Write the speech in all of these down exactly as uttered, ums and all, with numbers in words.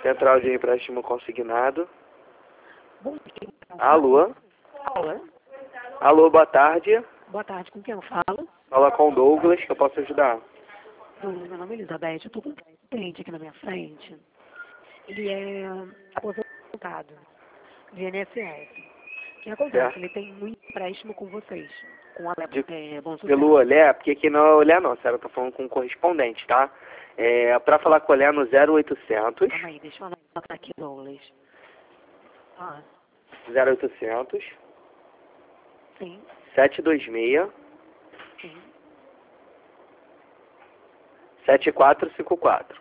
Central de empréstimo consignado. Bom dia. Alô? Alô? Alô, boa tarde. Boa tarde, com quem eu falo? Fala com o Douglas, que eu posso ajudar. Douglas, meu nome é Elizabeth, eu estou com um cliente aqui na minha frente. Ele é aposentado de I N S S. O que acontece? Certo. Ele tem um empréstimo com vocês, com a De- é, Bom Sucesso. Pelo Olé, porque aqui não é Olé não, senhora, tá falando com um correspondente, tá? É, pra falar com o Olé no zero oitocentos, Calma aí, deixa eu anotar aqui, Douglas. Ah, zero oitocentos, sim, sete dois seis, sim. sete quatro cinco quatro.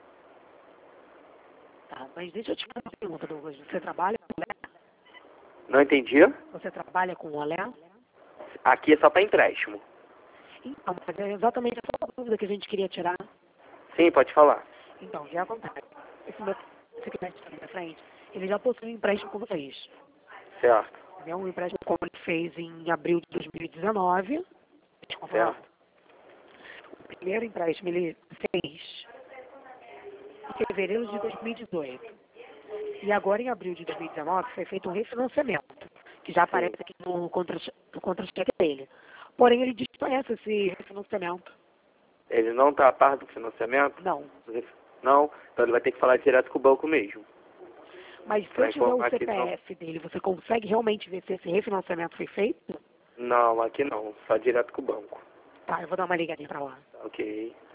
Tá, mas deixa eu te fazer uma pergunta, Douglas. Você trabalha com o Olé? Não entendi? Você trabalha com o Olé? Aqui é só para empréstimo. Então, mas é exatamente essa dúvida que a gente queria tirar. Sim, pode falar. Então, o que acontece? Esse meu esse cliente aqui na frente, ele já possui um empréstimo com vocês. Certo, É um empréstimo como ele fez em abril de dois mil e dezenove. Deixa eu falar. certo. O primeiro empréstimo ele fez em fevereiro de dois mil e dezoito. E agora, em abril de dois mil e dezenove, foi feito um refinanciamento, que já aparece Sim. aqui no contra- no contra-cheque dele. Porém, ele desconhece esse refinanciamento. Ele não está a par do financiamento? Não. Não? Então ele vai ter que falar direto com o banco mesmo. Mas se Pra eu tiver o informar que não. C P F dele, você consegue realmente ver se esse refinanciamento foi feito? Não, aqui não. Só direto com o banco. Tá, eu vou dar uma ligadinha pra lá. Ok.